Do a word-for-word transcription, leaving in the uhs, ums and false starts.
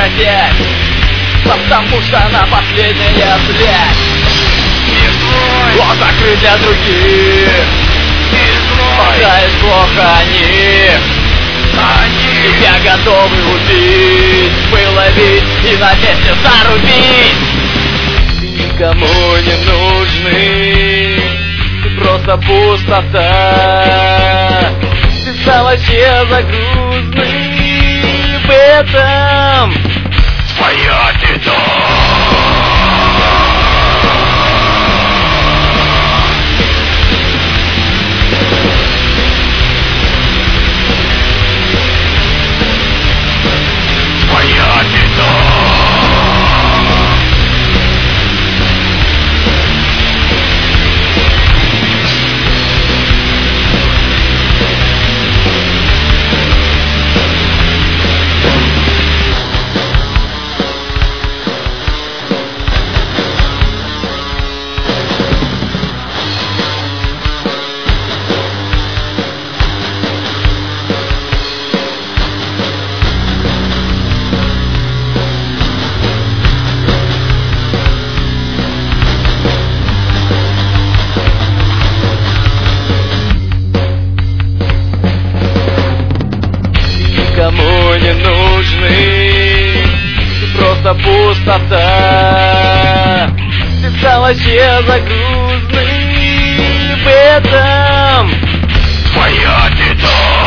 хотеть, потому что она последняя блядь. Он закрыт для других, играешь плохо они, они тебя готовы убить, выловить и на месте зарубить. Ты никому не нужный, ты просто пустота. Ты стал вообще загрузный в этом. Твоя беда. Никому не нужный, ты просто пустота. Ты стал вообще загрузный в этом. Твоя беда.